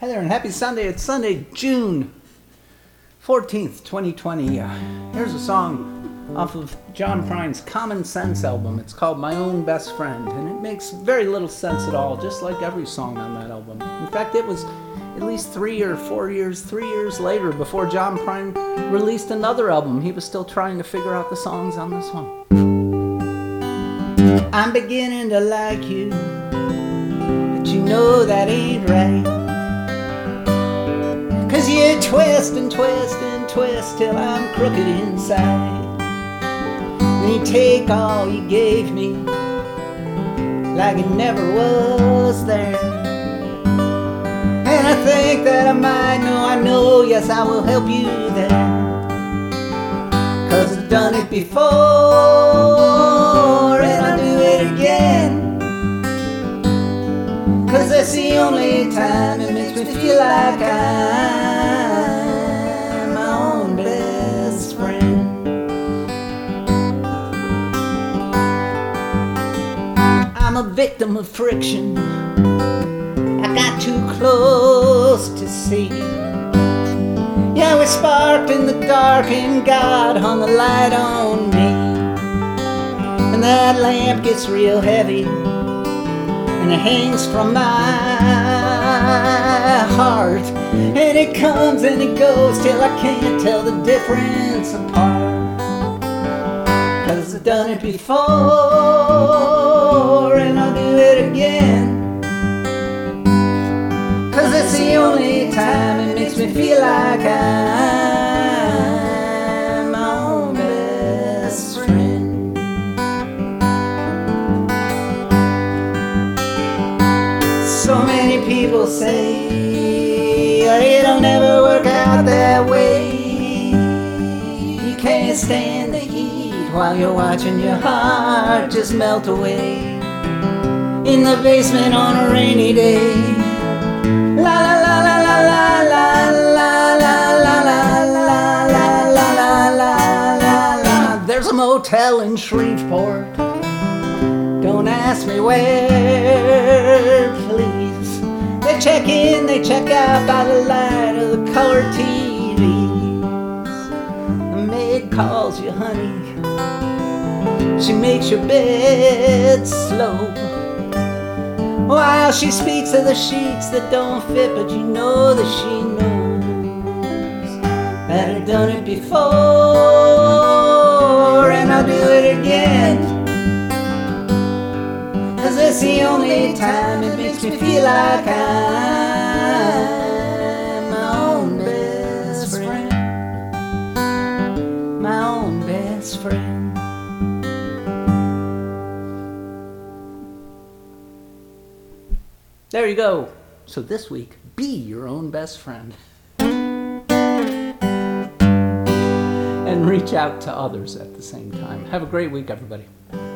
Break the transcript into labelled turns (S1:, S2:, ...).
S1: Hi there, and happy Sunday. It's Sunday, June 14th, 2020. Here's a song off of John Prine's Common Sense album. It's called My Own Best Friend, and it makes very little sense at all, just like every song on that album. In fact, it was at least 3 years later before John Prine released another album. He was still trying to figure out the songs on this one. I'm beginning to like you, but you know that ain't right. 'Cause you twist and twist and twist till I'm crooked inside. And you take all you gave me like it never was there. And I think that I know, yes, I will help you there. 'Cause I've done it before and I'll do it again. 'Cause that's the only time it makes me feel like I'm my own best friend. I'm a victim of friction. I got too close to see. Yeah, we sparked in the dark and God hung a light on me. And that lamp gets real heavy and it hangs from my heart, and it comes and it goes till I can't tell the difference apart. 'Cause I've done it before and I'll do it again. 'Cause it's the only time it makes me feel like I'm my own best friend. So many people say it'll never work out that way. You can't stand the heat while you're watching your heart just melt away in the basement on a rainy day. La la la la la la la la la la la la la la la la. There's a motel in Shreveport. Don't ask me where, please. They check in, they check out by the light of the color TVs. The maid calls you honey. She makes your bed slow, while she speaks of the sheets that don't fit, but you know that she knows that I've done it before and I'll do it again. 'Cause it's the only time it makes me feel like I'm my own best friend. My own best friend. There you go. So this week, be your own best friend. And reach out to others at the same time. Have a great week, everybody.